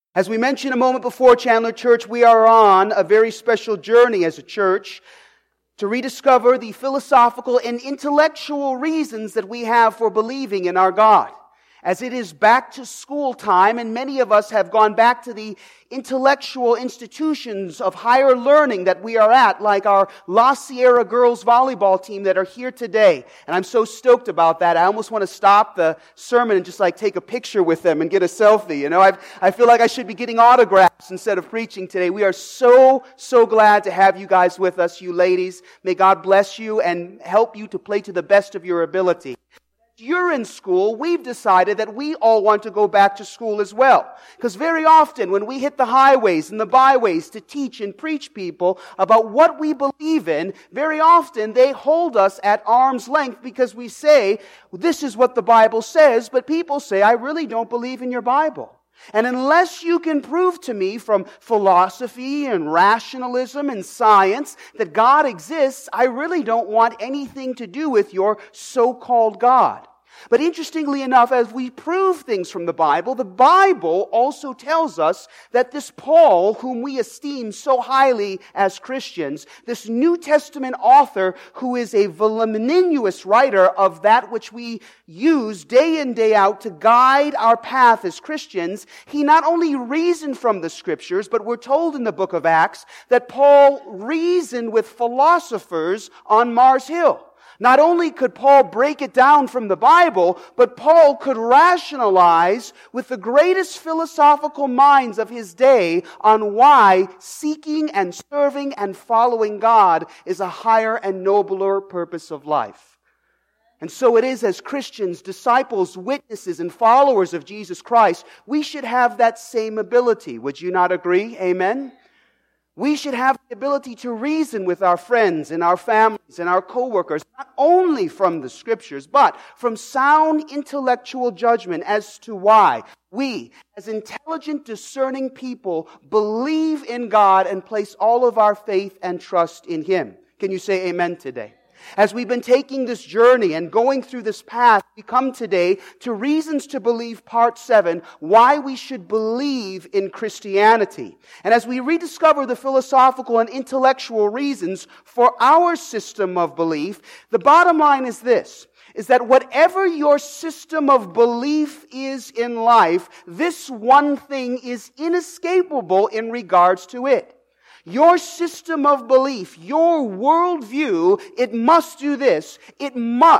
As we mentioned a moment before, Chandler Church, we are on a very special journey as a church to rediscover the philosophical and intellectual reasons that we have for believing in our God. As it is back to school time, and many of us have gone back to the intellectual institutions of higher learning that we are at, like our La Sierra girls volleyball team that are here today. And I'm so stoked about that. I almost want to stop the sermon and just take a picture with them and get a selfie. I feel like I should be getting autographs instead of preaching today. We are so glad to have you guys with us, you ladies. May God bless you and help you to play to the best of your ability. You're in school, we've decided that we all want to go back to school as well. Because very often when we hit the highways and the byways to teach and preach people about what we believe in, very often they hold us at arm's length because we say, this is what the Bible says, but people say, I really don't believe in your Bible. And unless you can prove to me from philosophy and rationalism and science that God exists, I really don't want anything to do with your so-called God. But interestingly enough, as we prove things from the Bible also tells us that this Paul, whom we esteem so highly as Christians, this New Testament author who is a voluminous writer of that which we use day in, day out to guide our path as Christians, he not only reasoned from the Scriptures, but we're told in the book of Acts that Paul reasoned with philosophers on Mars Hill. Not only could Paul break it down from the Bible, but Paul could rationalize with the greatest philosophical minds of his day on why seeking and serving and following God is a higher and nobler purpose of life. And so it is as Christians, disciples, witnesses, and followers of Jesus Christ, we should have that same ability. Would you not agree? Amen? We should have the ability to reason with our friends and our families and our co-workers, not only from the Scriptures, but from sound intellectual judgment as to why we, as intelligent, discerning people, believe in God and place all of our faith and trust in Him. Can you say amen today? As we've been taking this journey and going through this path, we come today to Reasons to Believe Part 7, why we should believe in Christianity. And as we rediscover the philosophical and intellectual reasons for our system of belief, the bottom line is this, is that whatever your system of belief is in life, this one thing is inescapable in regards to it. Your system of belief, your worldview, it must do this. It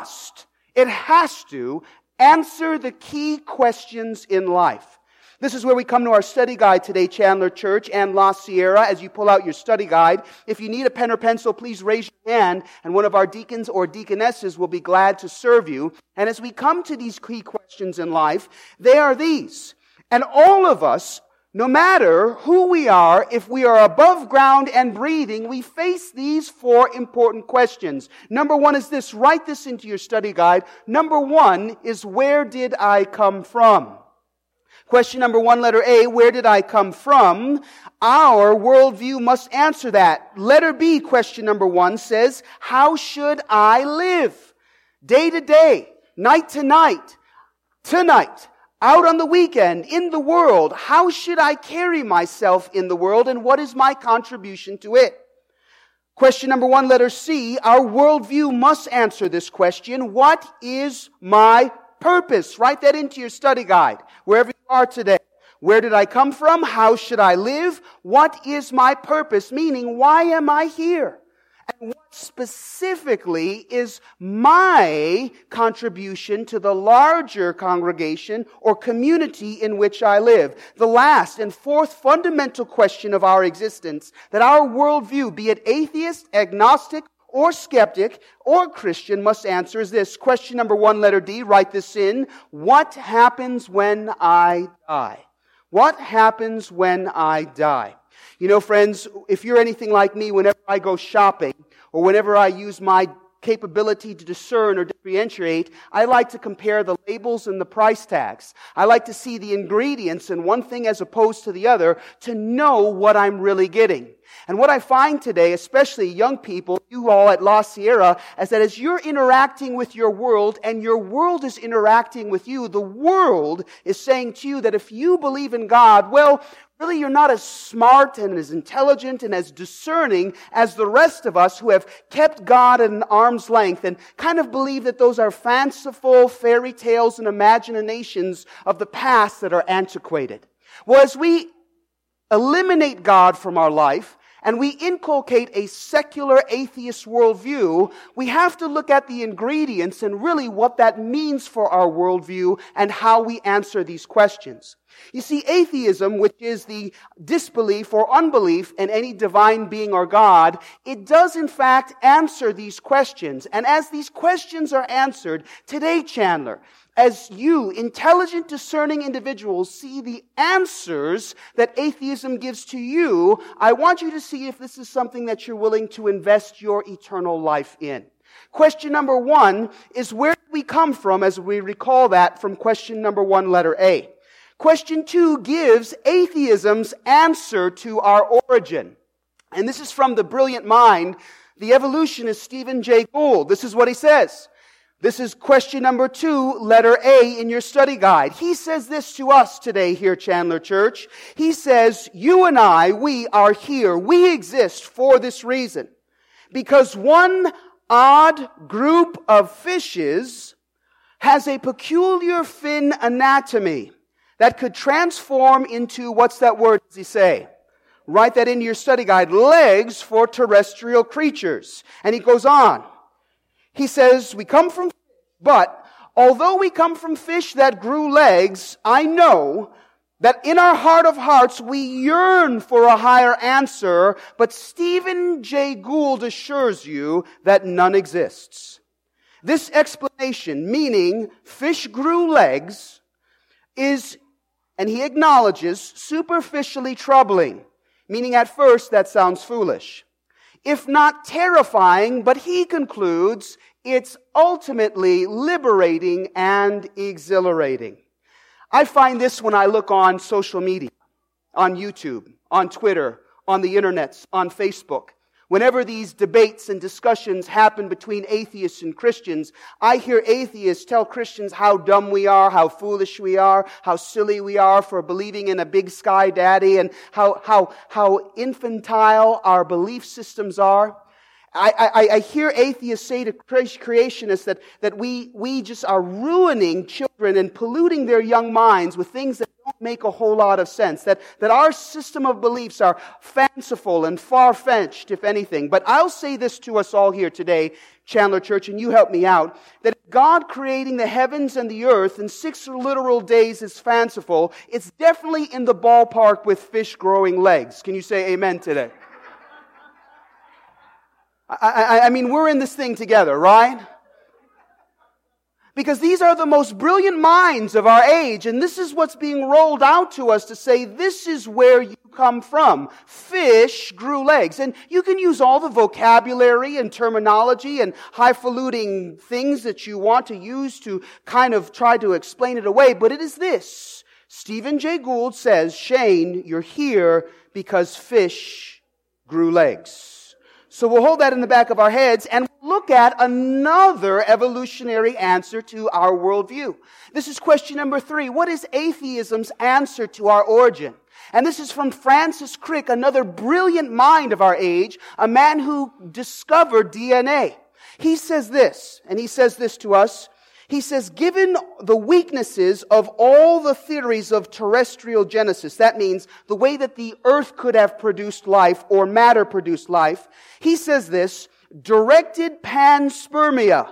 has to answer the key questions in life. This is where we come to our study guide today, Chandler Church and La Sierra. As you pull out your study guide, if you need a pen or pencil, please raise your hand, and one of our deacons or deaconesses will be glad to serve you. And as we come to these key questions in life, they are these. And all of us, no matter who we are, if we are above ground and breathing, we face these four important questions. Number one is this. Write this into your study guide. Number one is, where did I come from? Question number one, letter A, where did I come from? Our worldview must answer that. Letter B, question number one, says, how should I live? Day to day, night to night, tonight. Out on the weekend, in the world, how should I carry myself in the world, and what is my contribution to it? Question number one, letter C, our worldview must answer this question. What is my purpose? Write that into your study guide, wherever you are today. Where did I come from? How should I live? What is my purpose? Meaning, why am I here? And what specifically is my contribution to the larger congregation or community in which I live? The last and fourth fundamental question of our existence, that our worldview, be it atheist, agnostic, or skeptic, or Christian, must answer is this. Question number one, letter D, write this in. What happens when I die? What happens when I die? You know, friends, if you're anything like me, whenever I go shopping or whenever I use my capability to discern or differentiate, I like to compare the labels and the price tags. I like to see the ingredients in one thing as opposed to the other to know what I'm really getting. And what I find today, especially young people, you all at La Sierra, is that as you're interacting with your world and your world is interacting with you, the world is saying to you that if you believe in God, well, really you're not as smart and as intelligent and as discerning as the rest of us who have kept God at an arm's length and kind of believe that those are fanciful fairy tales and imaginations of the past that are antiquated. Well, as we eliminate God from our life, and we inculcate a secular atheist worldview, we have to look at the ingredients and really what that means for our worldview and how we answer these questions. You see, atheism, which is the disbelief or unbelief in any divine being or God, it does in fact answer these questions. And as these questions are answered, today, Chandler, as you, intelligent, discerning individuals, see the answers that atheism gives to you, I want you to see if this is something that you're willing to invest your eternal life in. Question number 1 is, where do we come from, as we recall that from question number 1, letter A. Question 2 gives atheism's answer to our origin. And this is from the brilliant mind, the evolutionist Stephen Jay Gould. This is what he says. This is question number 2, letter A in your study guide. He says this to us today here, Chandler Church. He says, you and I, we are here. We exist for this reason. Because one odd group of fishes has a peculiar fin anatomy that could transform into, what's that word does he say? Write that into your study guide. Legs for terrestrial creatures. And he goes on. He says, we come from fish, but although we come from fish that grew legs, I know that in our heart of hearts we yearn for a higher answer, but Stephen Jay Gould assures you that none exists. This explanation, meaning fish grew legs, is, and he acknowledges, superficially troubling, meaning at first that sounds foolish. If not terrifying, but he concludes it's ultimately liberating and exhilarating. I find this when I look on social media, on YouTube, on Twitter, on the internet, on Facebook. Whenever these debates and discussions happen between atheists and Christians, I hear atheists tell Christians how dumb we are, how foolish we are, how silly we are for believing in a big sky daddy, and how infantile our belief systems are. I hear atheists say to creationists that we just are ruining children and polluting their young minds with things that don't make a whole lot of sense. That our system of beliefs are fanciful and far-fetched, if anything. But I'll say this to us all here today, Chandler Church, and you help me out, that God creating the heavens and the earth in 6 literal days is fanciful. It's definitely in the ballpark with fish growing legs. Can you say amen today? I mean, we're in this thing together, right? Because these are the most brilliant minds of our age, and this is what's being rolled out to us to say, this is where you come from. Fish grew legs. And you can use all the vocabulary and terminology and highfalutin things that you want to use to kind of try to explain it away, but it is this. Stephen Jay Gould says, Shane, you're here because fish grew legs. So we'll hold that in the back of our heads and look at another evolutionary answer to our worldview. This is question number 3. What is atheism's answer to our origin? And this is from Francis Crick, another brilliant mind of our age, a man who discovered DNA. He says this, and he says this to us. He says, given the weaknesses of all the theories of terrestrial genesis, that means the way that the earth could have produced life or matter produced life, he says this, directed panspermia,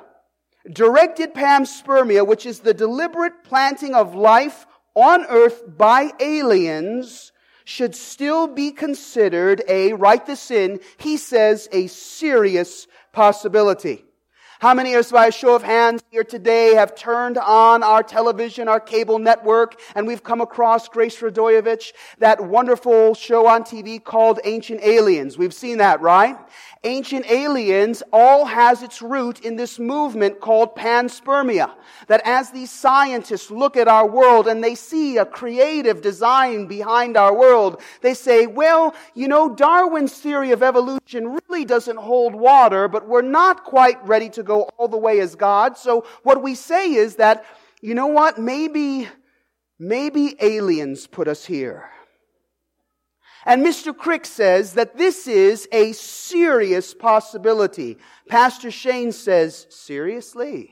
which is the deliberate planting of life on earth by aliens, should still be considered write this in, he says, a serious possibility. How many of us, by a show of hands here today, have turned on our television, our cable network, and we've come across Grace Radoyevich, that wonderful show on TV called Ancient Aliens? We've seen that, right? Ancient Aliens all has its root in this movement called panspermia. That as these scientists look at our world and they see a creative design behind our world, they say, well, Darwin's theory of evolution really doesn't hold water, but we're not quite ready to go all the way as God. So what we say is that, maybe aliens put us here. And Mr. Crick says that this is a serious possibility. Pastor Shane says, seriously?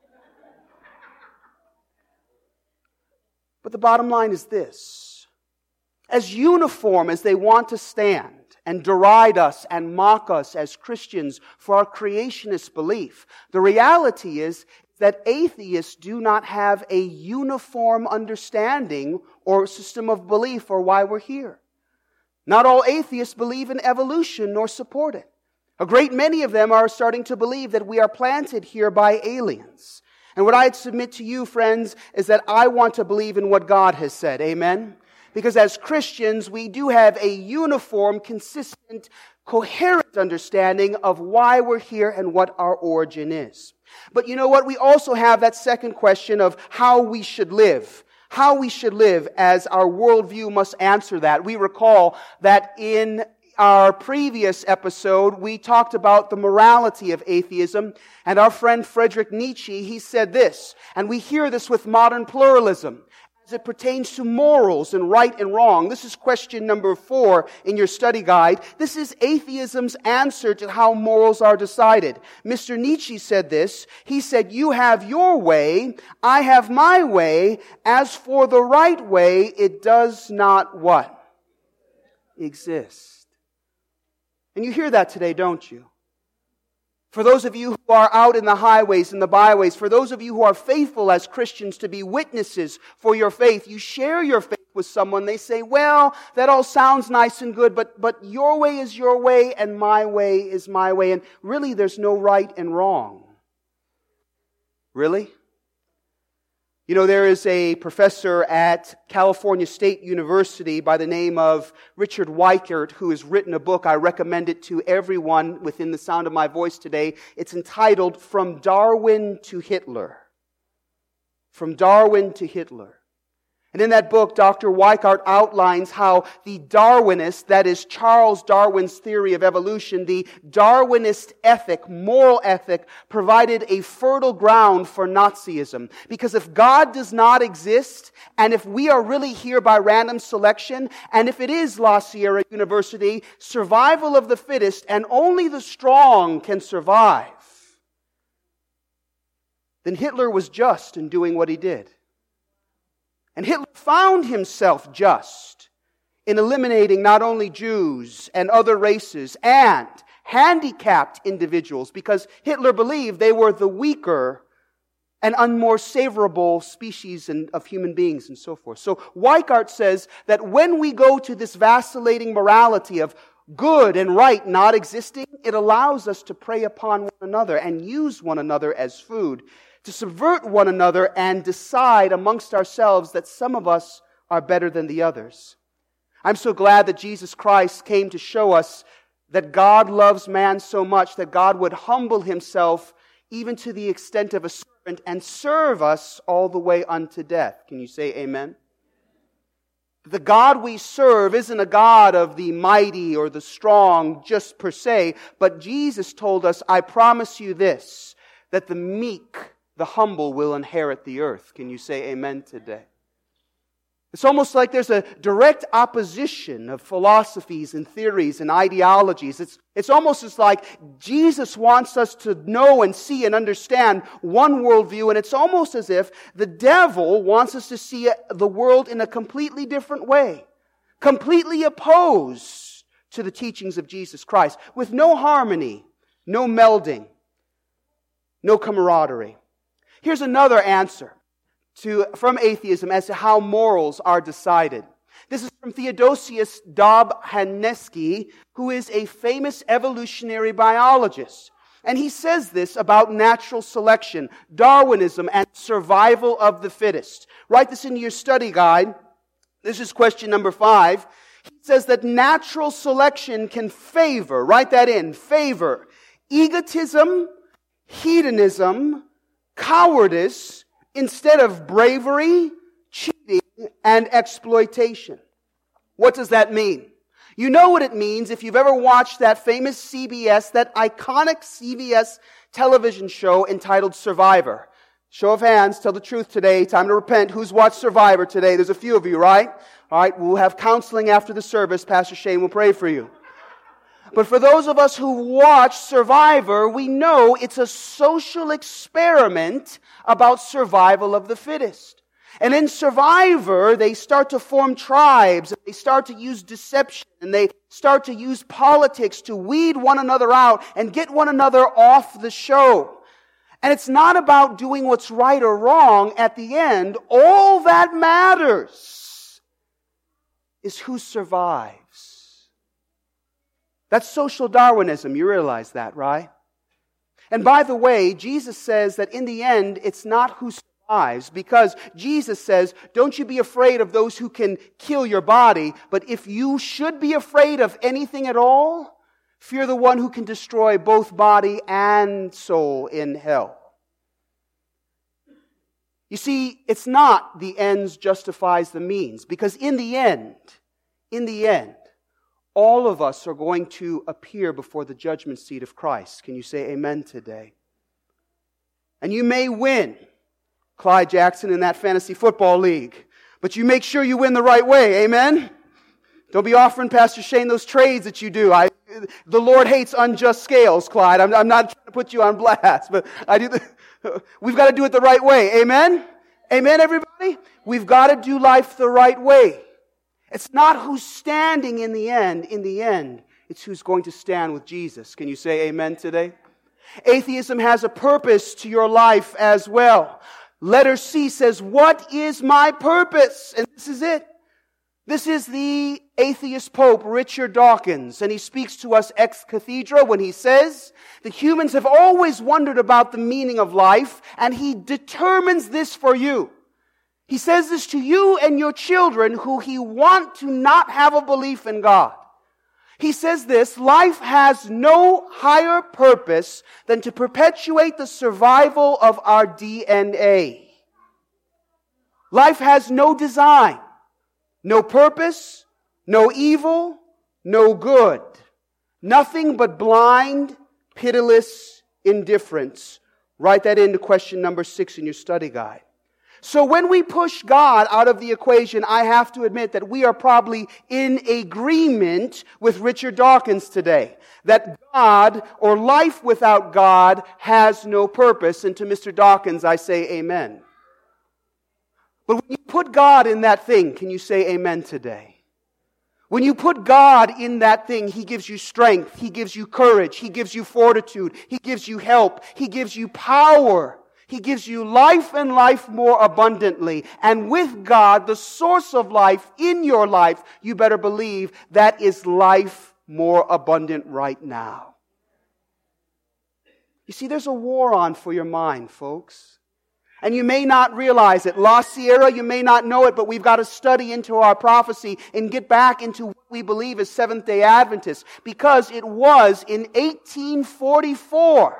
But the bottom line is this. As uniform as they want to stand and deride us and mock us as Christians for our creationist belief, the reality is that atheists do not have a uniform understanding or system of belief for why we're here. Not all atheists believe in evolution nor support it. A great many of them are starting to believe that we are planted here by aliens. And what I'd submit to you, friends, is that I want to believe in what God has said. Amen? Because as Christians, we do have a uniform, consistent, coherent understanding of why we're here and what our origin is. But you know what? We also have that second question of how we should live. How we should live, as our worldview must answer that. We recall that in our previous episode, we talked about the morality of atheism, and our friend Friedrich Nietzsche, he said this, and we hear this with modern pluralism, as it pertains to morals and right and wrong. This is question number 4 in your study guide. This is atheism's answer to how morals are decided. Mr. Nietzsche said this. He said, you have your way, I have my way. As for the right way, it does not what? Exist. And you hear that today, don't you? For those of you who are out in the highways and the byways, for those of you who are faithful as Christians to be witnesses for your faith, you share your faith with someone, they say, well, that all sounds nice and good, but your way is your way and my way is my way, and really there's no right and wrong. Really? There is a professor at California State University by the name of Richard Weikart who has written a book. I recommend it to everyone within the sound of my voice today. It's entitled From Darwin to Hitler. From Darwin to Hitler. And in that book, Dr. Weikart outlines how the Darwinist, that is Charles Darwin's theory of evolution, the Darwinist ethic, moral ethic, provided a fertile ground for Nazism. Because if God does not exist, and if we are really here by random selection, and if it is La Sierra University, survival of the fittest, and only the strong can survive, then Hitler was just in doing what he did. And Hitler found himself just in eliminating not only Jews and other races and handicapped individuals, because Hitler believed they were the weaker and unmore savorable species of human beings and so forth. So Weikart says that when we go to this vacillating morality of good and right not existing, it allows us to prey upon one another and use one another as food, to subvert one another and decide amongst ourselves that some of us are better than the others. I'm so glad that Jesus Christ came to show us that God loves man so much that God would humble himself even to the extent of a servant and serve us all the way unto death. Can you say amen? The God we serve isn't a God of the mighty or the strong just per se, but Jesus told us, I promise you this, that the meek, the humble will inherit the earth. Can you say amen today? It's almost like there's a direct opposition of philosophies and theories and ideologies. It's almost as like Jesus wants us to know and see and understand one worldview, and it's almost as if the devil wants us to see the world in a completely different way, completely opposed to the teachings of Jesus Christ, with no harmony, no melding, no camaraderie. Here's another answer from atheism as to how morals are decided. This is from Theodosius Dobzhansky, who is a famous evolutionary biologist. And he says this about natural selection, Darwinism, and survival of the fittest. Write this into your study guide. This is question number 5. He says that natural selection can favor, write that in, favor egotism, hedonism, cowardice, instead of bravery, cheating, and exploitation. What does that mean? You know what it means if you've ever watched that famous CBS, that iconic CBS television show entitled Survivor. Show of hands, tell the truth today, time to repent. Who's watched Survivor today? There's a few of you, right? All right, we'll have counseling after the service. Pastor Shane will pray for you. But for those of us who watch Survivor, we know it's a social experiment about survival of the fittest. And in Survivor, they start to form tribes, and they start to use deception, and they start to use politics to weed one another out and get one another off the show. And it's not about doing what's right or wrong. At the end, all that matters is who survives. That's social Darwinism. You realize that, right? And by the way, Jesus says that in the end, it's not who survives, because Jesus says, don't you be afraid of those who can kill your body, but if you should be afraid of anything at all, fear the one who can destroy both body and soul in hell. You see, it's not the ends justifies the means, because in the end, all of us are going to appear before the judgment seat of Christ. Can you say amen today? And you may win Clyde Jackson in that fantasy football league, but you make sure you win the right way. Amen? Don't be offering Pastor Shane those trades that you do. The Lord hates unjust scales, Clyde. I'm not trying to put you on blast, but we've got to do it the right way. Amen? Amen, everybody? We've got to do life the right way. It's not who's standing in the end. In the end, it's who's going to stand with Jesus. Can you say amen today? Atheism has a purpose to your life as well. Letter C says, what is my purpose? And this is it. This is the atheist Pope, Richard Dawkins, and he speaks to us ex cathedra when he says that humans have always wondered about the meaning of life, and he determines this for you. He says this to you and your children who he want to not have a belief in God. He says this, life has no higher purpose than to perpetuate the survival of our DNA. Life has no design, no purpose, no evil, no good. Nothing but blind, pitiless indifference. Write that into question number 6 in your study guide. So when we push God out of the equation, I have to admit that we are probably in agreement with Richard Dawkins today. That God, or life without God, has no purpose. And to Mr. Dawkins, I say amen. But when you put God in that thing, can you say amen today? When you put God in that thing, He gives you strength, He gives you courage, He gives you fortitude, He gives you help, He gives you power. He gives you life and life more abundantly. And with God, the source of life in your life, you better believe that is life more abundant right now. You see, there's a war on for your mind, folks. And you may not realize it. La Sierra, you may not know it, but we've got to study into our prophecy and get back into what we believe as Seventh-day Adventists. Because it was in 1844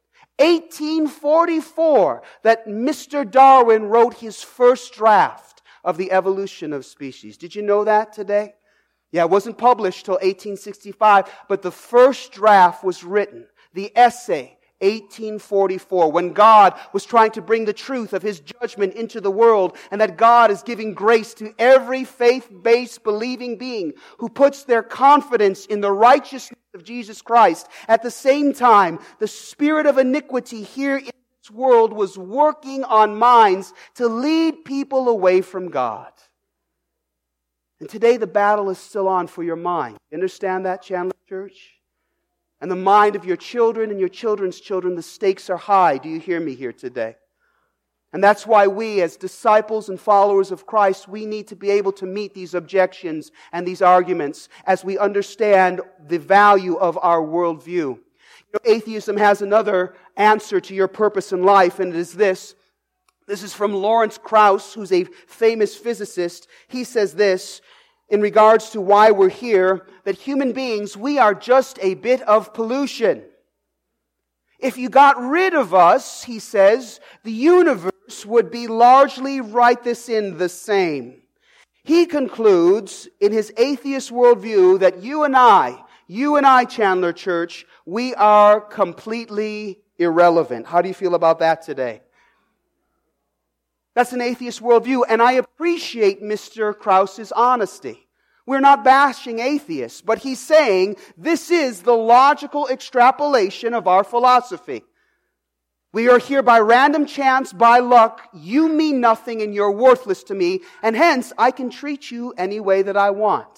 that Mr. Darwin wrote his first draft of the evolution of species. Did you know that today? Yeah, it wasn't published till 1865, but the first draft was written, the essay, 1844, when God was trying to bring the truth of His judgment into the world, and that God is giving grace to every faith-based believing being who puts their confidence in the righteousness of Jesus Christ. At the same time, the spirit of iniquity here in this world was working on minds to lead people away from God. And today the battle is still on for your mind. You understand that, Chandler Church? And the mind of your children and your children's children, the stakes are high. Do you hear me here today? And that's why we, as disciples and followers of Christ, we need to be able to meet these objections and these arguments as we understand the value of our worldview. Atheism has another answer to your purpose in life, and it is this. This is from Lawrence Krauss, who's a famous physicist. He says this in regards to why we're here, that human beings, we are just a bit of pollution. If you got rid of us, he says, the universe would be largely right this in the same. He concludes in his atheist worldview that you and I, Chandler Church, we are completely irrelevant. How do you feel about that today? That's an atheist worldview, and I appreciate Mr. Krauss's honesty. We're not bashing atheists, but he's saying this is the logical extrapolation of our philosophy. We are here by random chance, by luck. You mean nothing and you're worthless to me, and hence I can treat you any way that I want.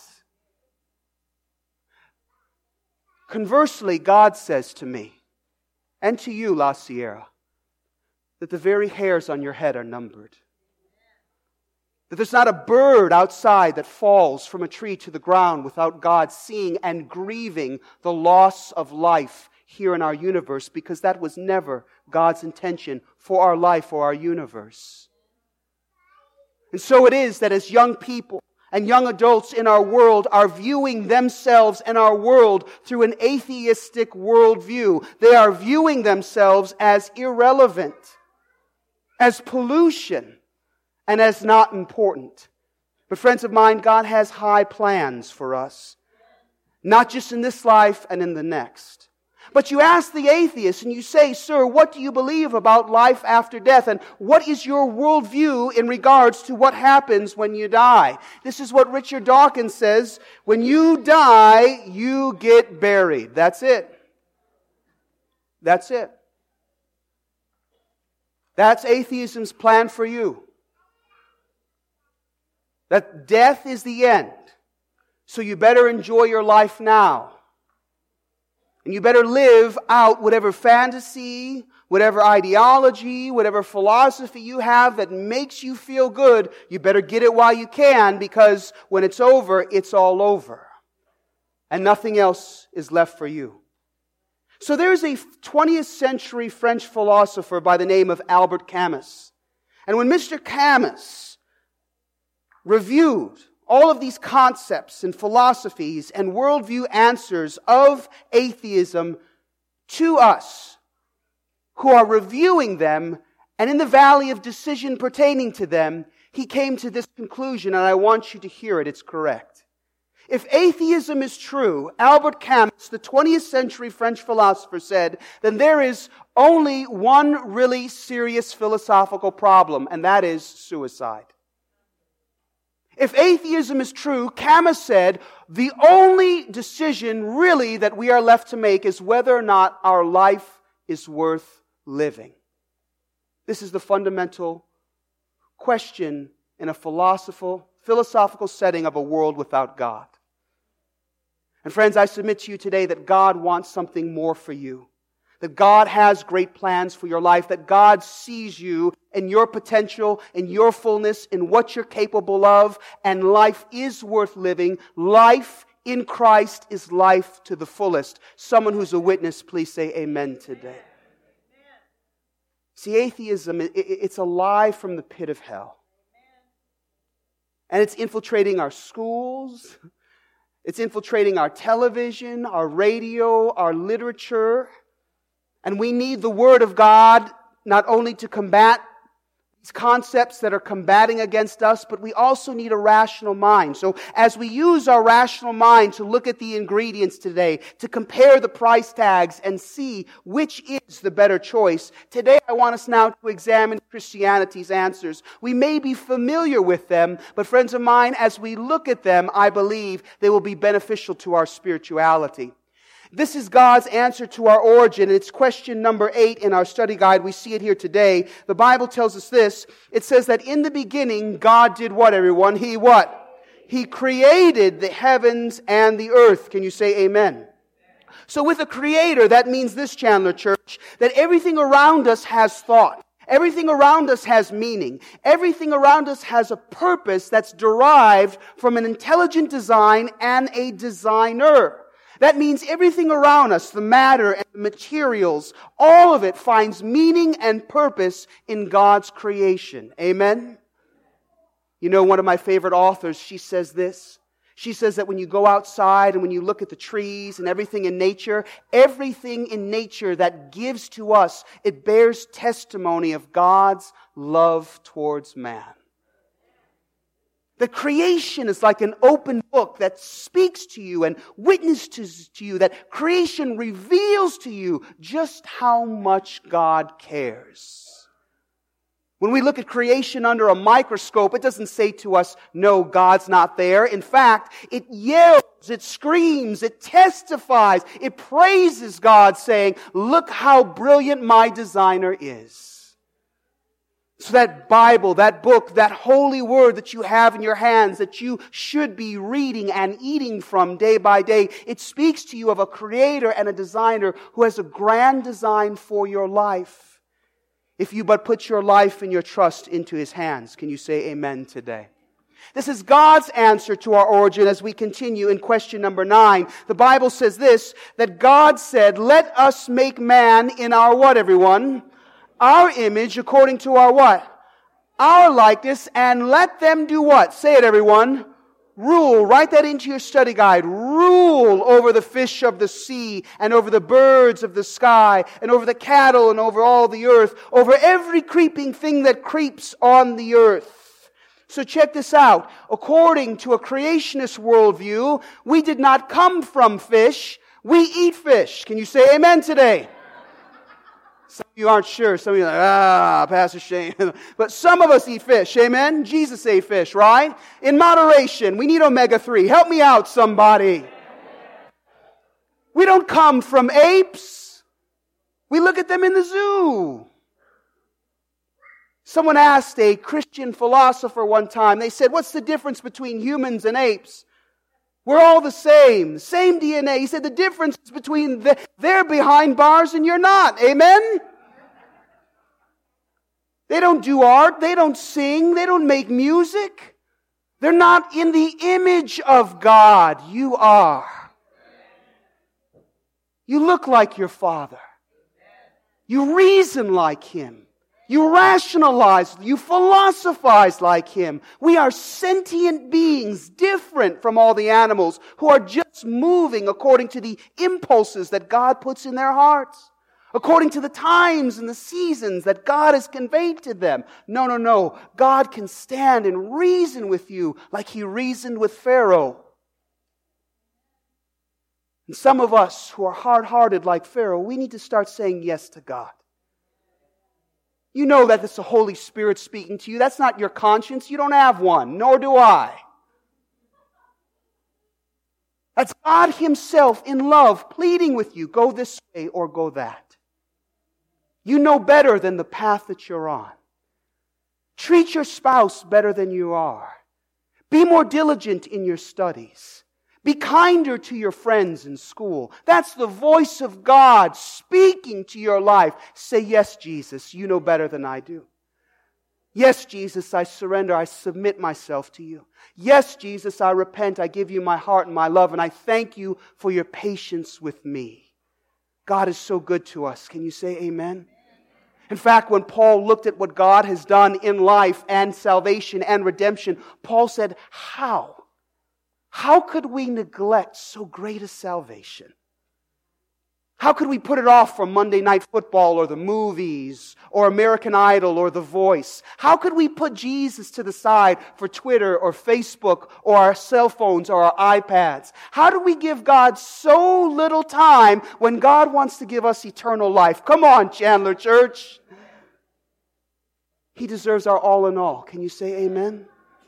Conversely, God says to me, and to you, La Sierra, that the very hairs on your head are numbered. That there's not a bird outside that falls from a tree to the ground without God seeing and grieving the loss of life here in our universe, because that was never God's intention for our life or our universe. And so it is that as young people and young adults in our world are viewing themselves and our world through an atheistic worldview, they are viewing themselves as irrelevant, as pollution, and as not important. But friends of mine, God has high plans for us, not just in this life and in the next. But you ask the atheist and you say, sir, what do you believe about life after death? And what is your worldview in regards to what happens when you die? This is what Richard Dawkins says. When you die, you get buried. That's it. That's it. That's atheism's plan for you. That death is the end. So you better enjoy your life now. And you better live out whatever fantasy, whatever ideology, whatever philosophy you have that makes you feel good. You better get it while you can, because when it's over, it's all over. And nothing else is left for you. So there's a 20th century French philosopher by the name of Albert Camus. And when Mr. Camus reviewed all of these concepts and philosophies and worldview answers of atheism to us who are reviewing them, and in the valley of decision pertaining to them, he came to this conclusion, and I want you to hear it. It's correct. If atheism is true, Albert Camus, the 20th century French philosopher, said, then there is only one really serious philosophical problem, and that is suicide. If atheism is true, Camus said, the only decision really that we are left to make is whether or not our life is worth living. This is the fundamental question in a philosophical setting of a world without God. And friends, I submit to you today that God wants something more for you. That God has great plans for your life. That God sees you in your potential, in your fullness, in what you're capable of. And life is worth living. Life in Christ is life to the fullest. Someone who's a witness, please say amen today. See, atheism, it's a lie from the pit of hell. And it's infiltrating our schools. It's infiltrating our television, our radio, our literature. And we need the Word of God not only to combat these concepts that are combating against us, but we also need a rational mind. So as we use our rational mind to look at the ingredients today, to compare the price tags and see which is the better choice, today I want us now to examine Christianity's answers. We may be familiar with them, but friends of mine, as we look at them, I believe they will be beneficial to our spirituality. This is God's answer to our origin. It's question number 8 in our study guide. We see it here today. The Bible tells us this. It says that in the beginning, God did what, everyone? He what? He created the heavens and the earth. Can you say amen? So with a creator, that means this, Chandler Church, that everything around us has thought. Everything around us has meaning. Everything around us has a purpose that's derived from an intelligent design and a designer. That means everything around us, the matter and the materials, all of it finds meaning and purpose in God's creation. Amen? You know, one of my favorite authors, she says this. She says that when you go outside and when you look at the trees and everything in nature that gives to us, it bears testimony of God's love towards man. The creation is like an open book that speaks to you and witnesses to you, that creation reveals to you just how much God cares. When we look at creation under a microscope, it doesn't say to us, no, God's not there. In fact, it yells, it screams, it testifies, it praises God, saying, look how brilliant my designer is. So that Bible, that book, that holy word that you have in your hands, that you should be reading and eating from day by day, it speaks to you of a creator and a designer who has a grand design for your life. If you but put your life and your trust into His hands. Can you say amen today? This is God's answer to our origin as we continue in question number 9. The Bible says this, that God said, let us make man in our what, everyone? Our image according to our what? Our likeness, and let them do what? Say it, everyone. Rule. Write that into your study guide. Rule over the fish of the sea, and over the birds of the sky, and over the cattle, and over all the earth, over every creeping thing that creeps on the earth. So check this out. According to a creationist worldview, we did not come from fish. We eat fish. Can you say amen today? Some of you aren't sure. Some of you are like, Pastor Shane. But some of us eat fish. Amen? Jesus ate fish, right? In moderation. We need omega-3. Help me out, somebody. We don't come from apes. We look at them in the zoo. Someone asked a Christian philosopher one time, they said, what's the difference between humans and apes? We're all the same DNA. He said the difference is between they're behind bars and you're not. Amen? They don't do art. They don't sing. They don't make music. They're not in the image of God. You are. You look like your Father. You reason like Him. You rationalize, you philosophize like Him. We are sentient beings, different from all the animals who are just moving according to the impulses that God puts in their hearts, according to the times and the seasons that God has conveyed to them. No. God can stand and reason with you like He reasoned with Pharaoh. And some of us who are hard-hearted like Pharaoh, we need to start saying yes to God. You know that it's the Holy Spirit speaking to you. That's not your conscience. You don't have one, nor do I. That's God Himself in love pleading with you, go this way or go that. You know better than the path that you're on. Treat your spouse better than you are. Be more diligent in your studies. Be kinder to your friends in school. That's the voice of God speaking to your life. Say, yes, Jesus, you know better than I do. Yes, Jesus, I surrender. I submit myself to you. Yes, Jesus, I repent. I give you my heart and my love, and I thank you for your patience with me. God is so good to us. Can you say amen? In fact, when Paul looked at what God has done in life and salvation and redemption, Paul said, how? How could we neglect so great a salvation? How could we put it off from Monday Night Football or the movies or American Idol or The Voice? How could we put Jesus to the side for Twitter or Facebook or our cell phones or our iPads? How do we give God so little time when God wants to give us eternal life? Come on, Chandler Church. He deserves our all in all. Can you say amen?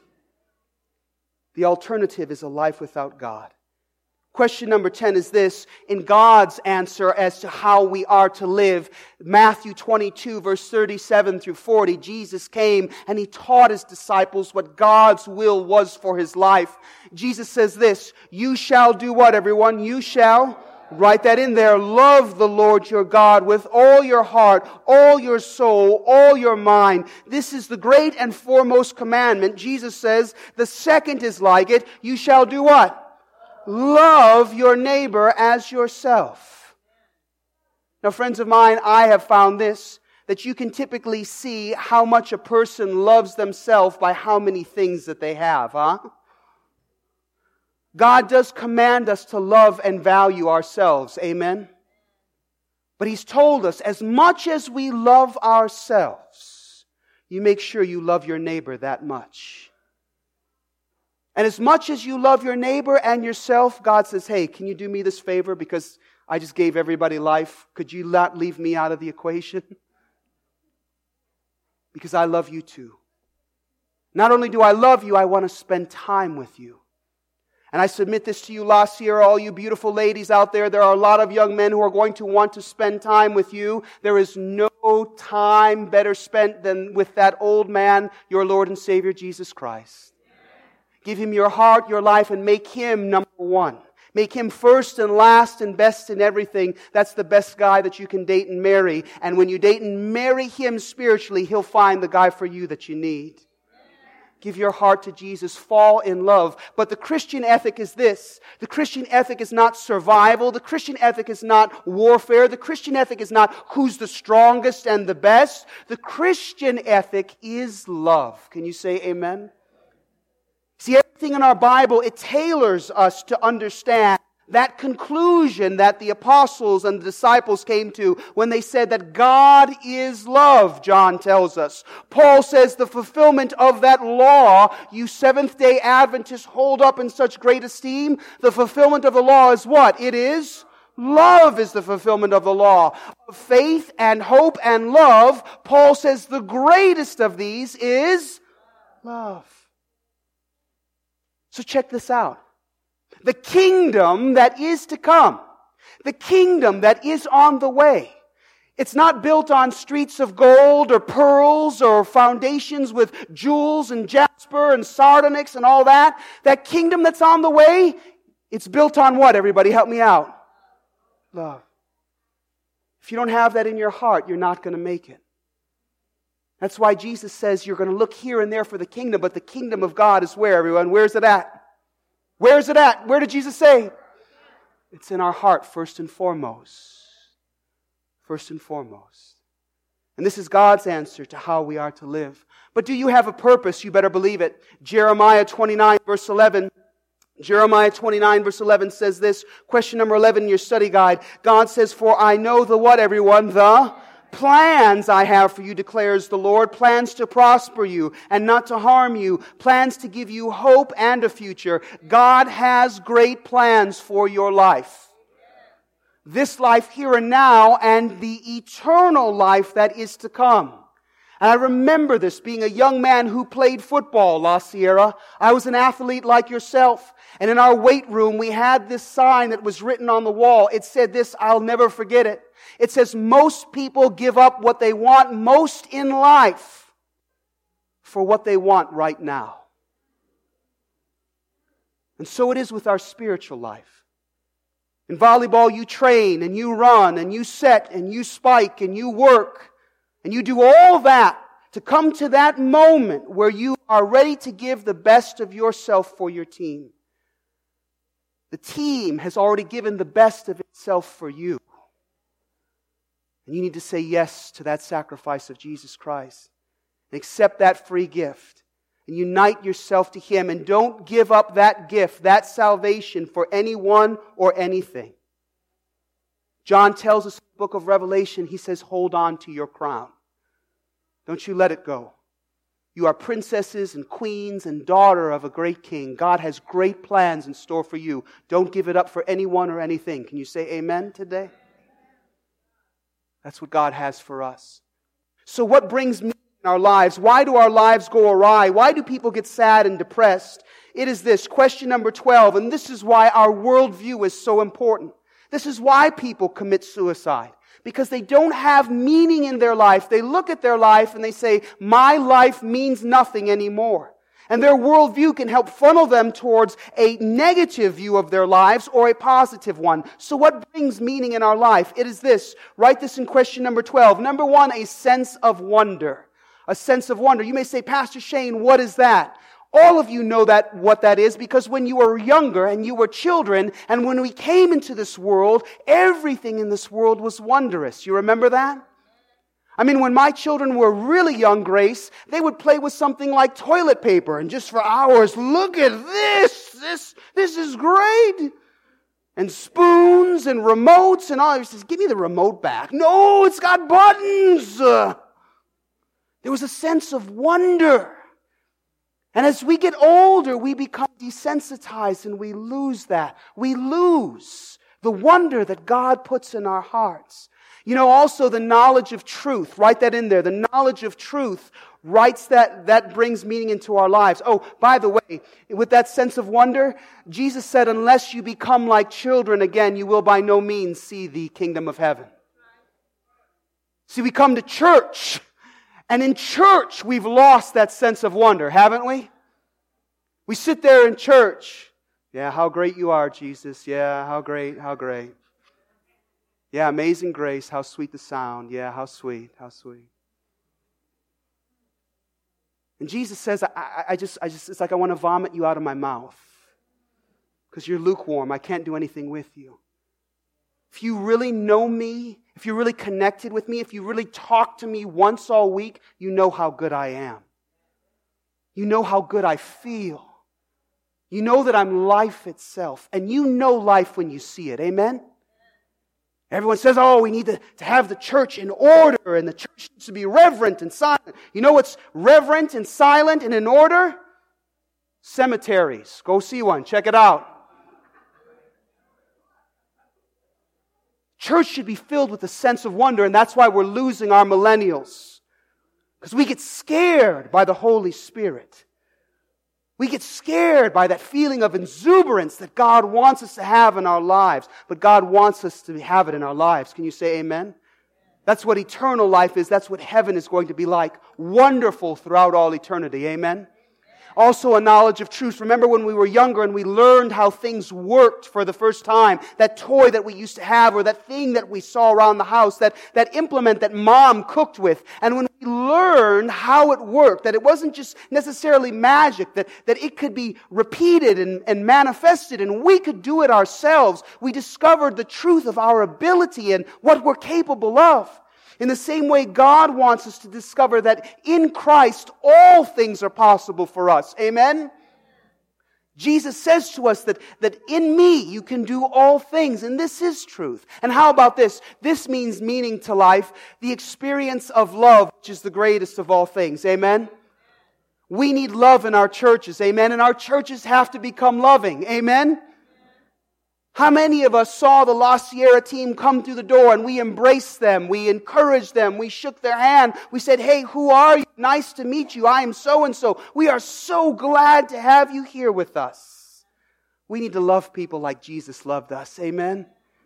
The alternative is a life without God. Question number 10 is this. In God's answer as to how we are to live, Matthew 22, verse 37 through 40, Jesus came and He taught His disciples what God's will was for His life. Jesus says this, you shall do what, everyone? You shall, write that in there, love the Lord your God with all your heart, all your soul, all your mind. This is the great and foremost commandment. Jesus says, the second is like it. You shall do what? Love your neighbor as yourself. Now, friends of mine, I have found this, that you can typically see how much a person loves themselves by how many things that they have, huh? God does command us to love and value ourselves, amen? But He's told us, as much as we love ourselves, you make sure you love your neighbor that much. And as much as you love your neighbor and yourself, God says, hey, can you do me this favor? Because I just gave everybody life. Could you not leave me out of the equation? Because I love you too. Not only do I love you, I want to spend time with you. And I submit this to you, La Sierra, all you beautiful ladies out there. There are a lot of young men who are going to want to spend time with you. There is no time better spent than with that old man, your Lord and Savior, Jesus Christ. Give Him your heart, your life, and make Him number one. Make Him first and last and best in everything. That's the best guy that you can date and marry. And when you date and marry Him spiritually, He'll find the guy for you that you need. Give your heart to Jesus. Fall in love. But the Christian ethic is this. The Christian ethic is not survival. The Christian ethic is not warfare. The Christian ethic is not who's the strongest and the best. The Christian ethic is love. Can you say amen? See, everything in our Bible, it tailors us to understand that conclusion that the apostles and the disciples came to when they said that God is love, John tells us. Paul says the fulfillment of that law, you Seventh-day Adventists hold up in such great esteem. The fulfillment of the law is what? It is love is the fulfillment of the law. Faith and hope and love, Paul says the greatest of these is love. So check this out. The kingdom that is to come, the kingdom that is on the way, it's not built on streets of gold or pearls or foundations with jewels and jasper and sardonyx and all that. That kingdom that's on the way, it's built on what, everybody? Help me out. Love. If you don't have that in your heart, you're not going to make it. That's why Jesus says you're going to look here and there for the kingdom, but the kingdom of God is where, everyone? Where's it at? Where's it at? Where did Jesus say? It's in our heart, first and foremost. First and foremost. And this is God's answer to how we are to live. But do you have a purpose? You better believe it. Jeremiah 29, verse 11. Jeremiah 29, verse 11 says this. Question number 11 in your study guide. God says, for I know the what, everyone? The plans I have for you, declares the Lord. Plans to prosper you and not to harm you. Plans to give you hope and a future. God has great plans for your life. This life here and now and the eternal life that is to come. And I remember this being a young man who played football, La Sierra. I was an athlete like yourself. And in our weight room, we had this sign that was written on the wall. It said this, I'll never forget it. It says, most people give up what they want most in life for what they want right now. And so it is with our spiritual life. In volleyball, you train and you run and you set and you spike and you work and you do all that to come to that moment where you are ready to give the best of yourself for your team. The team has already given the best of itself for you. And you need to say yes to that sacrifice of Jesus Christ. And accept that free gift. And unite yourself to Him. And don't give up that gift, that salvation, for anyone or anything. John tells us in the book of Revelation, he says, hold on to your crown. Don't you let it go. You are princesses and queens and daughter of a great king. God has great plans in store for you. Don't give it up for anyone or anything. Can you say amen today? That's what God has for us. So what brings meaning in our lives? Why do our lives go awry? Why do people get sad and depressed? It is this, question number 12, and this is why our worldview is so important. This is why people commit suicide. Because they don't have meaning in their life. They look at their life and they say, my life means nothing anymore. And their worldview can help funnel them towards a negative view of their lives or a positive one. So what brings meaning in our life? It is this. Write this in question number 12. Number 1, a sense of wonder. A sense of wonder. You may say, Pastor Shane, what is that? All of you know what that is, because when you were younger and you were children, and when we came into this world, everything in this world was wondrous. You remember that? I mean, when my children were really young, Grace, they would play with something like toilet paper, and just for hours, look at this! This is great! And spoons and remotes and all. He says, give me the remote back. No, it's got buttons! There was a sense of wonder. And as we get older, we become desensitized and we lose that. We lose the wonder that God puts in our hearts. You know, also the knowledge of truth. Write that in there. The knowledge of truth that brings meaning into our lives. Oh, by the way, with that sense of wonder, Jesus said, unless you become like children again, you will by no means see the kingdom of heaven. See, we come to church, and in church, we've lost that sense of wonder, haven't we? We sit there in church. Yeah, how great you are, Jesus. Yeah, how great, how great. Yeah, amazing grace, how sweet the sound. Yeah, how sweet, how sweet. And Jesus says, it's like I want to vomit you out of my mouth. Because you're lukewarm. I can't do anything with you. If you really know me, if you're really connected with me, if you really talk to me once all week, you know how good I am. You know how good I feel. You know that I'm life itself. And you know life when you see it. Amen? Everyone says, oh, we need to have the church in order, and the church needs to be reverent and silent. You know what's reverent and silent and in order? Cemeteries. Go see one. Check it out. Church should be filled with a sense of wonder, and that's why we're losing our millennials. Because we get scared by the Holy Spirit. We get scared by that feeling of exuberance that God wants us to have in our lives. But God wants us to have it in our lives. Can you say amen? That's what eternal life is. That's what heaven is going to be like. Wonderful throughout all eternity. Amen? Also a knowledge of truth. Remember when we were younger and we learned how things worked for the first time? That toy that we used to have, or that thing that we saw around the house, that implement that mom cooked with. And when we learned how it worked, that it wasn't just necessarily magic, that it could be repeated and manifested, and we could do it ourselves, we discovered the truth of our ability and what we're capable of. In the same way, God wants us to discover that in Christ, all things are possible for us. Amen? Jesus says to us that in me, you can do all things. And this is truth. And how about this? This means meaning to life. The experience of love, which is the greatest of all things. Amen? We need love in our churches. Amen? And our churches have to become loving. Amen? How many of us saw the La Sierra team come through the door and we embraced them, we encouraged them, we shook their hand, we said, hey, who are you? Nice to meet you. I am so-and-so. We are so glad to have you here with us. We need to love people like Jesus loved us. Amen?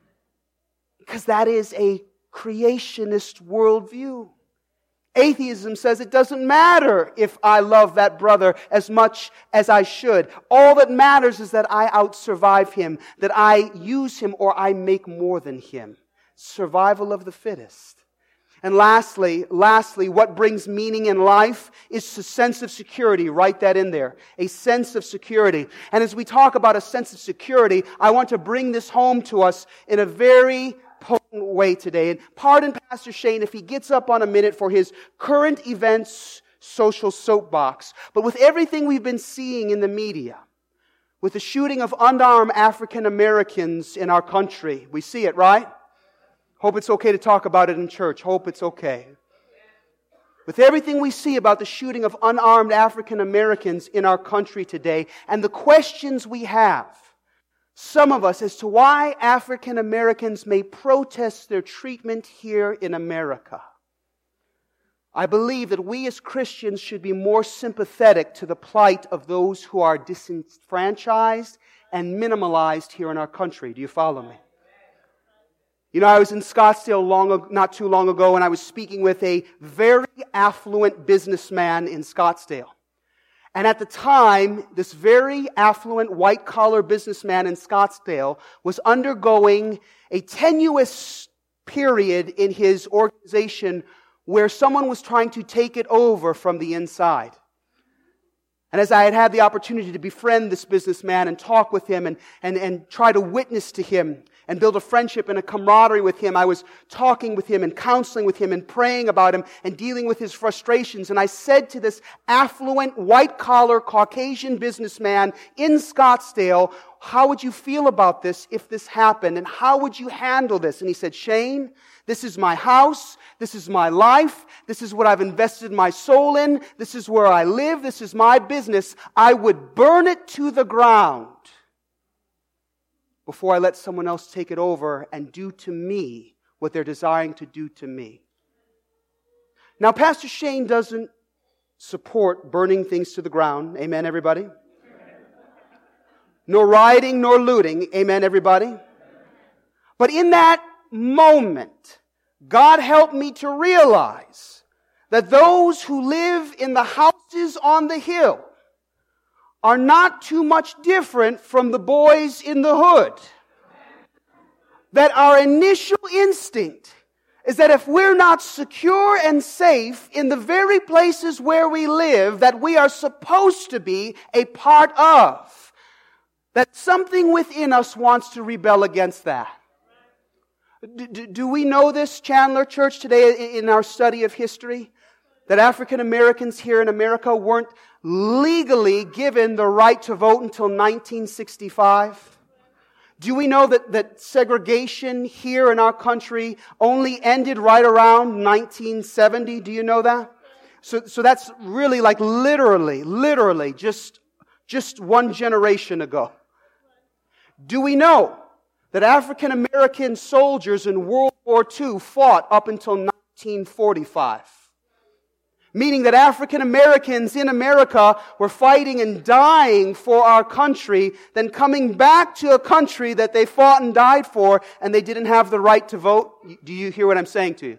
Because that is a creationist worldview. Atheism says it doesn't matter if I love that brother as much as I should. All that matters is that I out-survive him, that I use him, or I make more than him. Survival of the fittest. And lastly, what brings meaning in life is a sense of security. Write that in there. A sense of security. And as we talk about a sense of security, I want to bring this home to us in a very potent way today. And pardon Pastor Shane if he gets up on a minute for his current events social soapbox. But with everything we've been seeing in the media, with the shooting of unarmed African Americans in our country, we see it, right? Hope it's okay to talk about it in church. Hope it's okay. With everything we see about the shooting of unarmed African Americans in our country today, and the questions we have, some of us, as to why African Americans may protest their treatment here in America. I believe that we as Christians should be more sympathetic to the plight of those who are disenfranchised and minimalized here in our country. Do you follow me? You know, I was in Scottsdale not too long ago, and I was speaking with a very affluent businessman in Scottsdale. And at the time, this very affluent white-collar businessman in Scottsdale was undergoing a tenuous period in his organization where someone was trying to take it over from the inside. And as I had had the opportunity to befriend this businessman and talk with him and try to witness to him and build a friendship and a camaraderie with him, I was talking with him and counseling with him and praying about him and dealing with his frustrations. And I said to this affluent, white-collar, Caucasian businessman in Scottsdale, how would you feel about this if this happened? And how would you handle this? And he said, Shane, this is my house. This is my life. This is what I've invested my soul in. This is where I live. This is my business. I would burn it to the ground before I let someone else take it over and do to me what they're desiring to do to me. Now, Pastor Shane doesn't support burning things to the ground. Amen, everybody? Nor rioting, nor looting. Amen, everybody? But in that moment, God helped me to realize that those who live in the houses on the hill are not too much different from the boys in the hood. That our initial instinct is that if we're not secure and safe in the very places where we live that we are supposed to be a part of, that something within us wants to rebel against that. Do we know this, Chandler Church, today in our study of history? That African Americans here in America weren't legally given the right to vote until 1965? Do we know that segregation here in our country only ended right around 1970? Do you know that? So that's really like literally just one generation ago. Do we know that African American soldiers in World War II fought up until 1945? Meaning that African Americans in America were fighting and dying for our country, then coming back to a country that they fought and died for, and they didn't have the right to vote. Do you hear what I'm saying to you?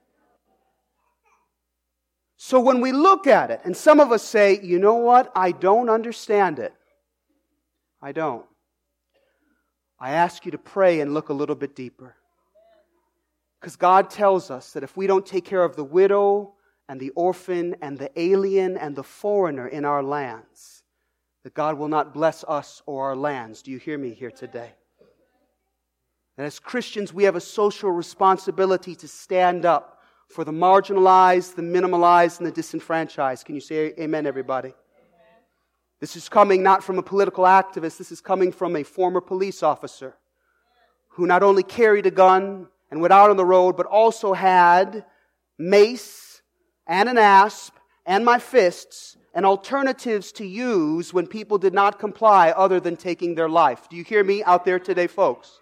So when we look at it, and some of us say, you know what, I don't understand it. I don't. I ask you to pray and look a little bit deeper. Because God tells us that if we don't take care of the widow and the orphan and the alien and the foreigner in our lands, that God will not bless us or our lands. Do you hear me here today? And as Christians, we have a social responsibility to stand up for the marginalized, the minimalized, and the disenfranchised. Can you say amen, everybody? This is coming not from a political activist. This is coming from a former police officer who not only carried a gun and went out on the road, but also had mace and an asp and my fists and alternatives to use when people did not comply other than taking their life. Do you hear me out there today, folks?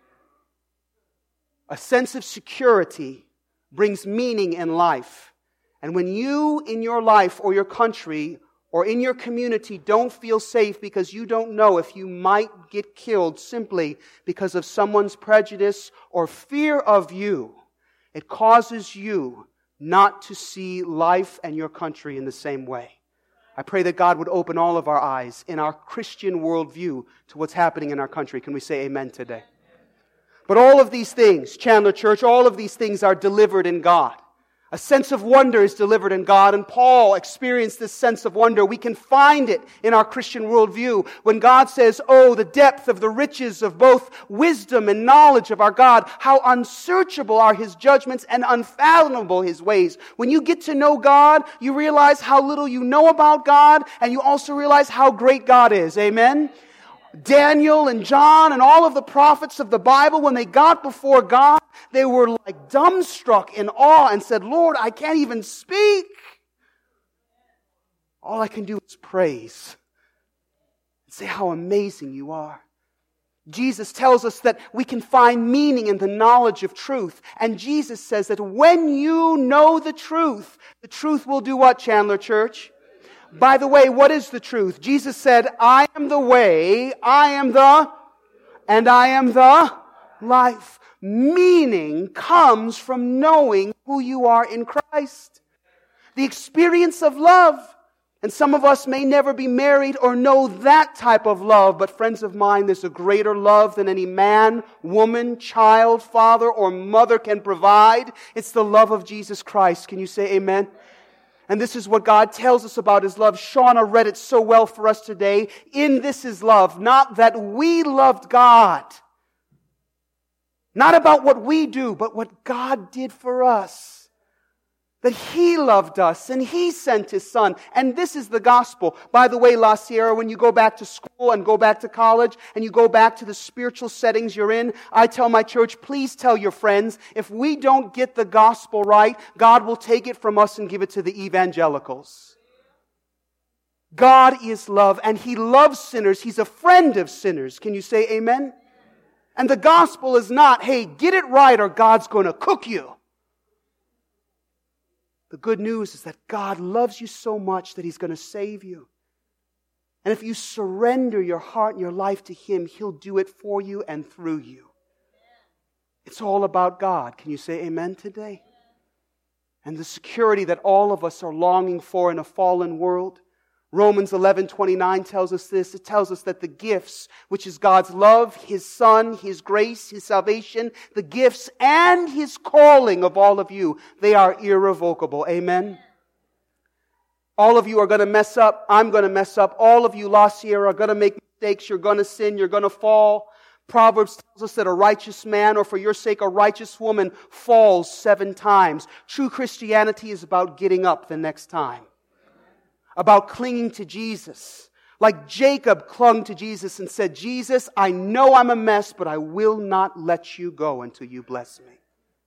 A sense of security brings meaning in life. And when you in your life or your country or in your community don't feel safe because you don't know if you might get killed simply because of someone's prejudice or fear of you, it causes you not to see life and your country in the same way. I pray that God would open all of our eyes in our Christian worldview to what's happening in our country. Can we say amen today? But all of these things, Chandler Church, all of these things are delivered in God. A sense of wonder is delivered in God, and Paul experienced this sense of wonder. We can find it in our Christian worldview when God says, oh, the depth of the riches of both wisdom and knowledge of our God. How unsearchable are His judgments and unfathomable His ways. When you get to know God, you realize how little you know about God, and you also realize how great God is. Amen? Daniel and John and all of the prophets of the Bible, when they got before God, they were like dumbstruck in awe and said, Lord, I can't even speak. All I can do is praise and say how amazing you are. Jesus tells us that we can find meaning in the knowledge of truth. And Jesus says that when you know the truth will do what, Chandler Church? By the way, what is the truth? Jesus said, I am the way, and I am the life. Meaning comes from knowing who you are in Christ. The experience of love. And some of us may never be married or know that type of love, but friends of mine, there's a greater love than any man, woman, child, father, or mother can provide. It's the love of Jesus Christ. Can you say amen? And this is what God tells us about His love. Shauna read it so well for us today. In this is love, not that we loved God. Not about what we do, but what God did for us. That He loved us and He sent His Son. And this is the gospel. By the way, La Sierra, when you go back to school and go back to college and you go back to the spiritual settings you're in, I tell my church, please tell your friends, if we don't get the gospel right, God will take it from us and give it to the evangelicals. God is love and He loves sinners. He's a friend of sinners. Can you say amen? And the gospel is not, hey, get it right or God's going to cook you. The good news is that God loves you so much that He's going to save you. And if you surrender your heart and your life to Him, He'll do it for you and through you. It's all about God. Can you say amen today? And the security that all of us are longing for in a fallen world. Romans 11:29 tells us this. It tells us that the gifts, which is God's love, His Son, His grace, His salvation, the gifts and His calling of all of you, they are irrevocable. Amen? All of you are going to mess up. I'm going to mess up. All of you, La Sierra, are going to make mistakes. You're going to sin. You're going to fall. Proverbs tells us that a righteous man, or for your sake, a righteous woman, falls 7 times. True Christianity is about getting up the next time. About clinging to Jesus. Like Jacob clung to Jesus and said, Jesus, I know I'm a mess, but I will not let you go until you bless me.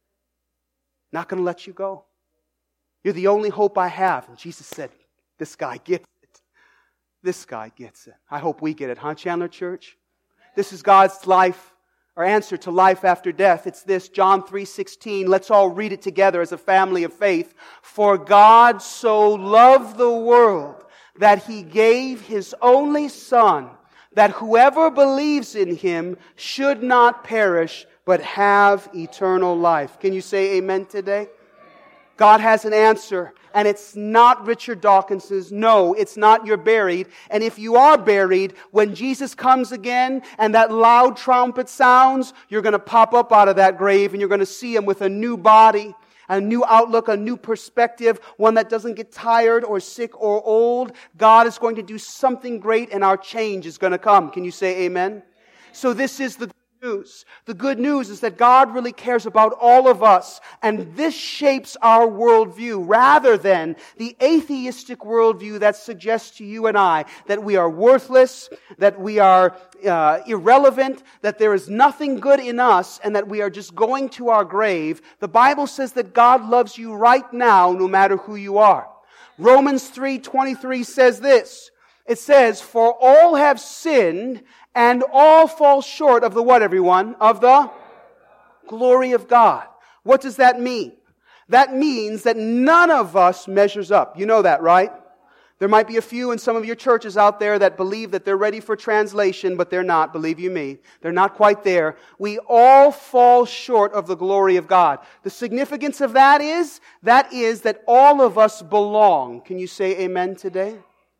Not going to let you go. You're the only hope I have. And Jesus said, this guy gets it. This guy gets it. I hope we get it, huh, Chandler Church? This is God's life, or answer to life after death. It's this, John 3:16. Let's all read it together as a family of faith. For God so loved the world that He gave His only Son, that whoever believes in Him should not perish, but have eternal life. Can you say amen today? God has an answer. And it's not Richard Dawkins's. No, it's not you're buried. And if you are buried, when Jesus comes again and that loud trumpet sounds, you're going to pop up out of that grave and you're going to see Him with a new body, a new outlook, a new perspective, one that doesn't get tired or sick or old. God is going to do something great and our change is going to come. Can you say amen? So this is the news. The good news is that God really cares about all of us, and this shapes our worldview rather than the atheistic worldview that suggests to you and I that we are worthless, that we are irrelevant, that there is nothing good in us, and that we are just going to our grave. The Bible says that God loves you right now, no matter who you are. Romans 3:23 says this. It says, for all have sinned and all fall short of the what, everyone? Of the glory of God. What does that mean? That means that none of us measures up. You know that, right? There might be a few in some of your churches out there that believe that they're ready for translation, but they're not, believe you me. They're not quite there. We all fall short of the glory of God. The significance of that is that all of us belong. Can you say amen today?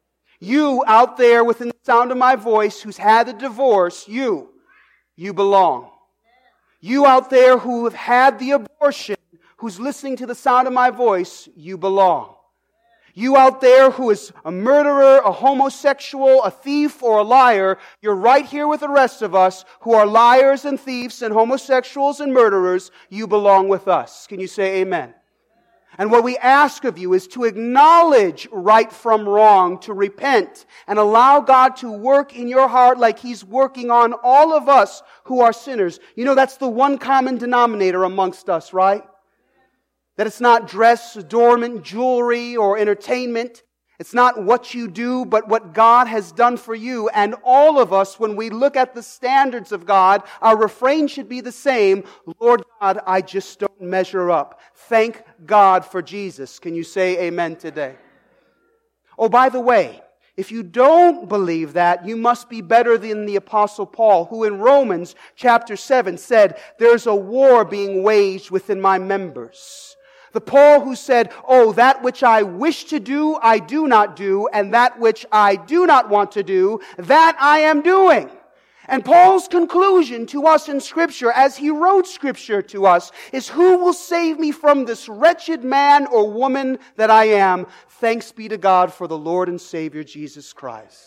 You out there within the sound of my voice who's had a divorce, you belong. You out there who have had the abortion, who's listening to the sound of my voice, you belong. You out there who is a murderer, a homosexual, a thief, or a liar, you're right here with the rest of us who are liars and thieves and homosexuals and murderers. You belong with us. Can you say amen? And what we ask of you is to acknowledge right from wrong, to repent, and allow God to work in your heart like He's working on all of us who are sinners. You know, that's the one common denominator amongst us, right? That it's not dress, adornment, jewelry, or entertainment. It's not what you do, but what God has done for you. And all of us, when we look at the standards of God, our refrain should be the same. Lord God, I just don't measure up. Thank God for Jesus. Can you say amen today? Oh, by the way, if you don't believe that, you must be better than the Apostle Paul, who in Romans chapter 7 said, there's a war being waged within my members. The Paul who said, oh, that which I wish to do, I do not do, and that which I do not want to do, that I am doing. And Paul's conclusion to us in Scripture, as he wrote Scripture to us, is, who will save me from this wretched man or woman that I am? Thanks be to God for the Lord and Savior Jesus Christ.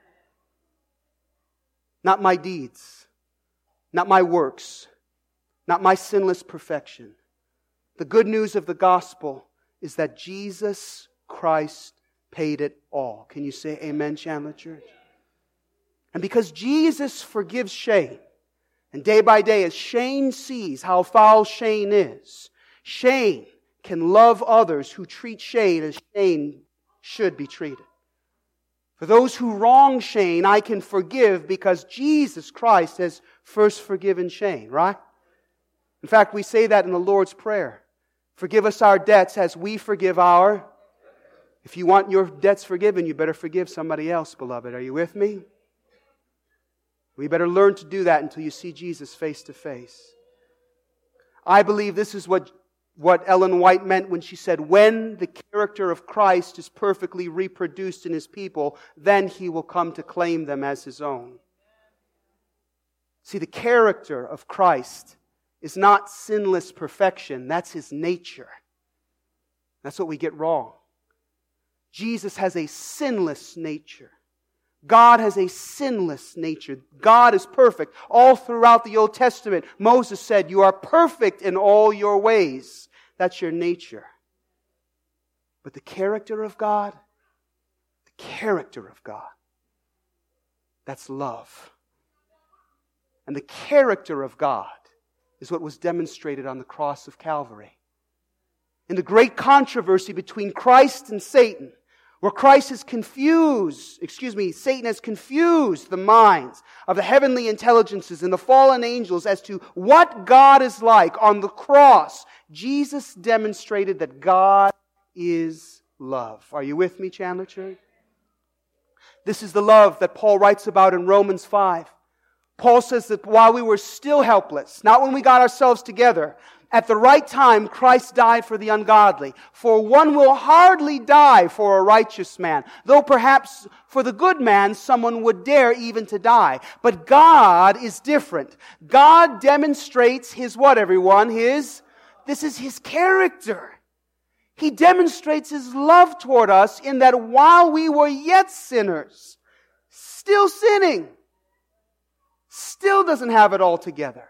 Not my deeds, not my works, not my sinless perfection. The good news of the gospel is that Jesus Christ paid it all. Can you say amen, Chandler Church? And because Jesus forgives Shane, and day by day as Shane sees how foul Shane is, Shane can love others who treat Shane as Shane should be treated. For those who wrong Shane, I can forgive because Jesus Christ has first forgiven Shane, right? In fact, we say that in the Lord's Prayer. Forgive us our debts as we forgive our... If you want your debts forgiven, you better forgive somebody else, beloved. Are you with me? We better learn to do that until you see Jesus face to face. I believe this is what Ellen White meant when she said, when the character of Christ is perfectly reproduced in His people, then He will come to claim them as His own. See, the character of Christ is not sinless perfection. That's His nature. That's what we get wrong. Jesus has a sinless nature. God has a sinless nature. God is perfect. All throughout the Old Testament, Moses said, you are perfect in all your ways. That's your nature. But the character of God, that's love. And the character of God is what was demonstrated on the cross of Calvary. In the great controversy between Christ and Satan, where Satan has confused the minds of the heavenly intelligences and the fallen angels as to what God is like. On the cross, Jesus demonstrated that God is love. Are you with me, Chandler Church? This is the love that Paul writes about in Romans 5. Paul says that while we were still helpless, not when we got ourselves together, at the right time, Christ died for the ungodly. For one will hardly die for a righteous man, though perhaps for the good man someone would dare even to die. But God is different. God demonstrates His what, everyone? This is His character. He demonstrates His love toward us in that while we were yet sinners, still sinning, still doesn't have it all together,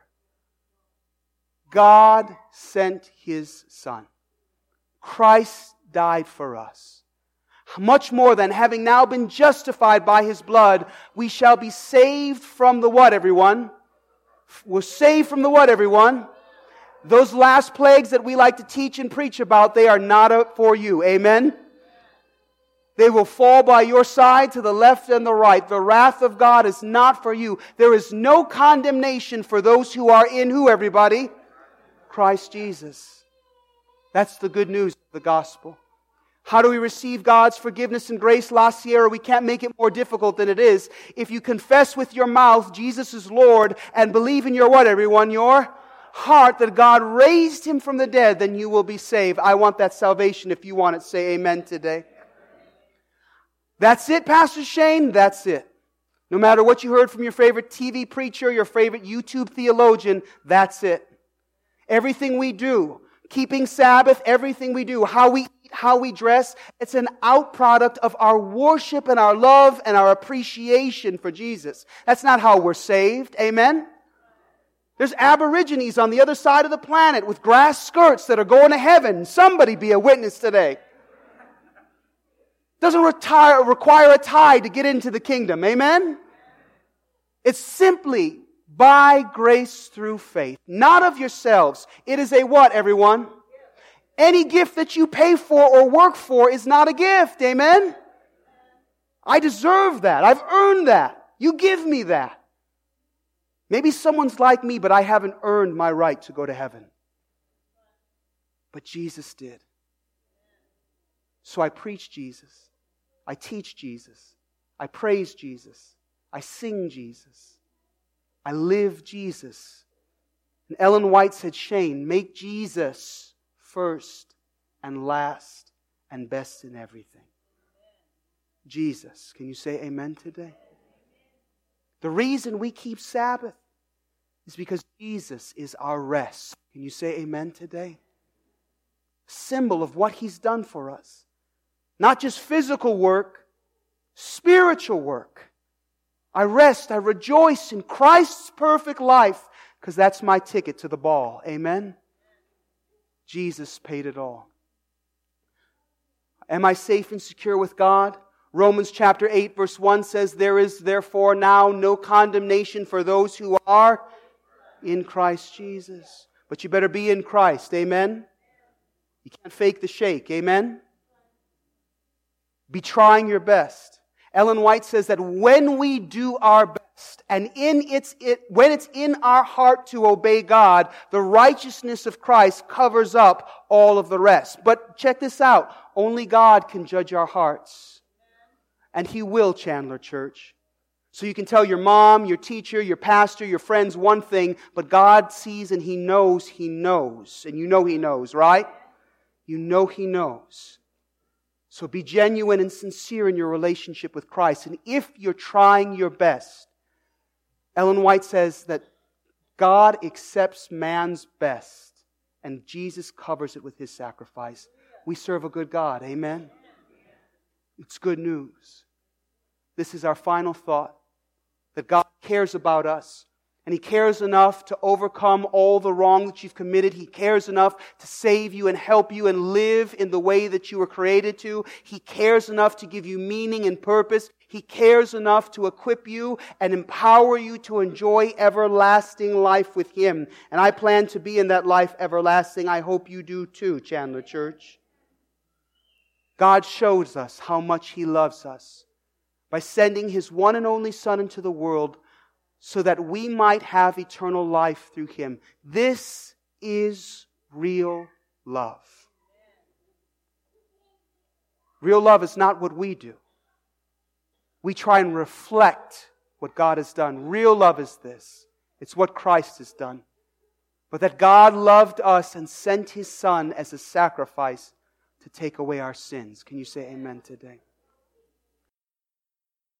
God sent His Son. Christ died for us. Much more than having now been justified by His blood, we shall be saved from the what, everyone? We're saved from the what, everyone? Those last plagues that we like to teach and preach about, they are not for you. Amen? They will fall by your side to the left and the right. The wrath of God is not for you. There is no condemnation for those who are in who, everybody? Christ Jesus. That's the good news of the gospel. How do we receive God's forgiveness and grace? La Sierra, we can't make it more difficult than it is. If you confess with your mouth Jesus is Lord and believe in your what, everyone? Your heart that God raised Him from the dead, then you will be saved. I want that salvation. If you want it, say amen today. That's it, Pastor Shane? That's it. No matter what you heard from your favorite TV preacher, your favorite YouTube theologian, that's it. Everything we do, keeping Sabbath, everything we do, how we eat, how we dress, it's an outproduct of our worship and our love and our appreciation for Jesus. That's not how we're saved. Amen? There's Aborigines on the other side of the planet with grass skirts that are going to heaven. Somebody be a witness today. Doesn't require a tie to get into the kingdom. Amen? It's simply by grace through faith, not of yourselves. It is a what, everyone? Any gift that you pay for or work for is not a gift. Amen? I deserve that. I've earned that. You give me that. Maybe someone's like me, but I haven't earned my right to go to heaven. But Jesus did. So I preach Jesus. I teach Jesus. I praise Jesus. I sing Jesus. I live Jesus. And Ellen White said, Shane, make Jesus first and last and best in everything. Jesus. Can you say amen today? The reason we keep Sabbath is because Jesus is our rest. Can you say amen today? Symbol of what He's done for us. Not just physical work, spiritual work. I rest, I rejoice in Christ's perfect life because that's my ticket to the ball. Amen? Jesus paid it all. Am I safe and secure with God? Romans chapter 8 verse 1 says, there is therefore now no condemnation for those who are in Christ Jesus. But you better be in Christ. Amen? You can't fake the shake. Amen? Be trying your best. Ellen White says that when we do our best, and when it's in our heart to obey God, the righteousness of Christ covers up all of the rest. But check this out. Only God can judge our hearts. And He will, Chandler Church. So you can tell your mom, your teacher, your pastor, your friends one thing, but God sees and He knows He knows. And you know He knows, right? You know He knows. So be genuine and sincere in your relationship with Christ. And if you're trying your best, Ellen White says that God accepts man's best and Jesus covers it with His sacrifice. We serve a good God. Amen? It's good news. This is our final thought. That God cares about us. And He cares enough to overcome all the wrong that you've committed. He cares enough to save you and help you and live in the way that you were created to. He cares enough to give you meaning and purpose. He cares enough to equip you and empower you to enjoy everlasting life with Him. And I plan to be in that life everlasting. I hope you do too, Chandler Church. God shows us how much He loves us by sending His one and only Son into the world so that we might have eternal life through Him. This is real love. Real love is not what we do. We try and reflect what God has done. Real love is this. It's what Christ has done. But that God loved us and sent His Son as a sacrifice to take away our sins. Can you say amen today?